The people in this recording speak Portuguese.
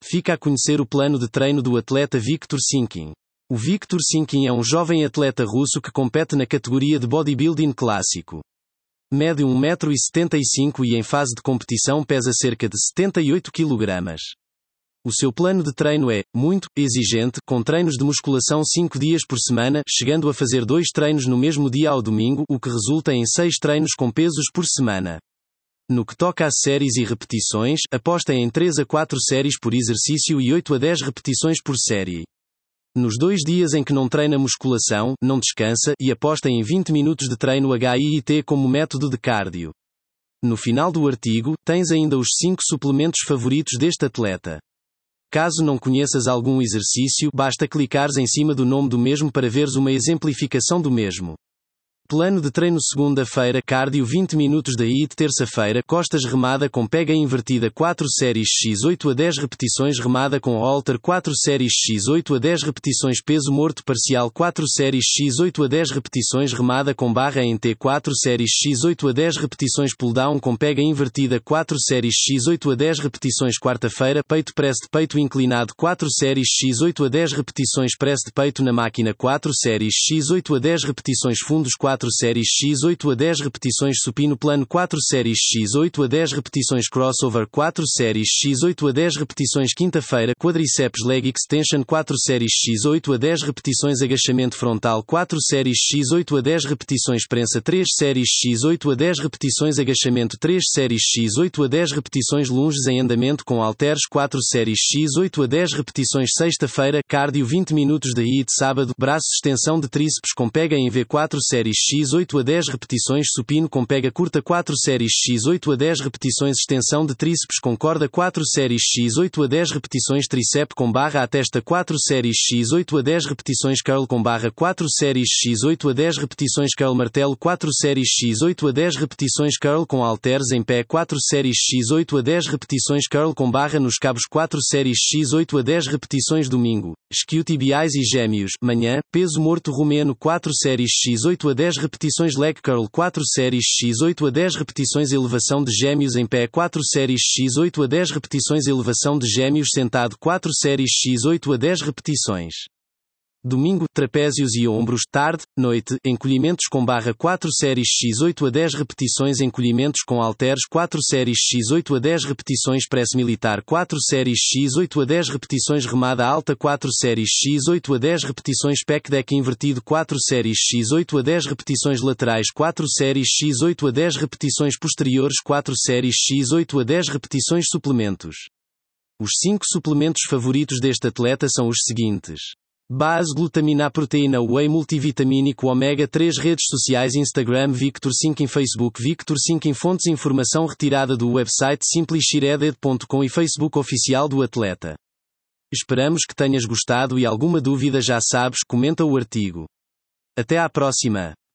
fica a conhecer o plano de treino do atleta Viktor Sinkin. O Viktor Sinkin é um jovem atleta russo que compete na categoria de bodybuilding clássico. Mede 1,75 m e em fase de competição pesa cerca de 78 kg. O seu plano de treino é muito exigente, com treinos de musculação 5 dias por semana, chegando a fazer 2 treinos no mesmo dia ao domingo, o que resulta em 6 treinos com pesos por semana. No que toca a séries e repetições, aposta em 3 a 4 séries por exercício e 8 a 10 repetições por série. Nos 2 dias em que não treina musculação, não descansa, e aposta em 20 minutos de treino HIIT como método de cardio. No final do artigo, tens ainda os 5 suplementos favoritos deste atleta. Caso não conheças algum exercício, basta clicares em cima do nome do mesmo para veres uma exemplificação do mesmo. Plano de treino segunda-feira, cardio 20 minutos da HIIT. Terça-feira, costas remada com pega invertida 4 séries x 8 a 10 repetições, remada com halter 4 séries x 8 a 10 repetições, peso morto parcial 4 séries x 8 a 10 repetições, remada com barra em T 4 séries x 8 a 10 repetições, pull down com pega invertida 4 séries x 8 a 10 repetições. Quarta-feira, peito press de peito inclinado 4 séries x 8 a 10 repetições, press de peito na máquina 4 séries x 8 a 10 repetições, fundos 4 séries x 8 a 10 repetições, supino plano 4 séries x 8 a 10 repetições, crossover 4 séries x 8 a 10 repetições. Quinta-feira, quadriceps leg extension 4 séries x 8 a 10 repetições, agachamento frontal 4 séries x 8 a 10 repetições, prensa 3 séries x 8 a 10 repetições, agachamento 3 séries x 8 a 10 repetições, lunges em andamento com halteres 4 séries x 8 a 10 repetições. Sexta-feira, cardio 20 minutos da HIIT. Sábado, braço extensão de tríceps com pega em V 4 séries x 8 a 10 repetições, supino com pega curta 4 séries x 8 a 10 repetições, extensão de tríceps com corda 4 séries x 8 a 10 repetições, tríceps com barra à testa 4 séries x 8 a 10 repetições, curl com barra 4 séries x 8 a 10 repetições, curl martelo 4 séries x 8 a 10 repetições, curl com halteres em pé 4 séries x 8 a 10 repetições, curl com barra nos cabos 4 séries x 8 a 10 repetições. Domingo, isquiotibiais e gêmeos, manhã, peso morto romeno 4 séries x 8 a 10 repetições, leg curl 4 séries x 8 a 10 repetições, elevação de gêmeos em pé 4 séries x 8 a 10 repetições, elevação de gêmeos sentado 4 séries x 8 a 10 repetições. Domingo, trapézios e ombros, tarde, noite, encolhimentos com barra 4 séries x 8 a 10 repetições, encolhimentos com halteres 4 séries x 8 a 10 repetições, press militar 4 séries x 8 a 10 repetições, remada alta 4 séries x 8 a 10 repetições, pec deck invertido 4 séries x 8 a 10 repetições, laterais 4 séries x 8 a 10 repetições, posteriores 4 séries x 8 a 10 repetições. Suplementos. Os 5 suplementos favoritos deste atleta são os seguintes: base glutamina, proteína whey multivitamínico ômega 3. Redes sociais: Instagram Viktor Sinkin, Facebook Viktor Sinkin. Fontes: informação retirada do website simplyshireded.com e Facebook oficial do atleta. Esperamos que tenhas gostado e alguma dúvida já sabes, comenta o artigo. Até à próxima.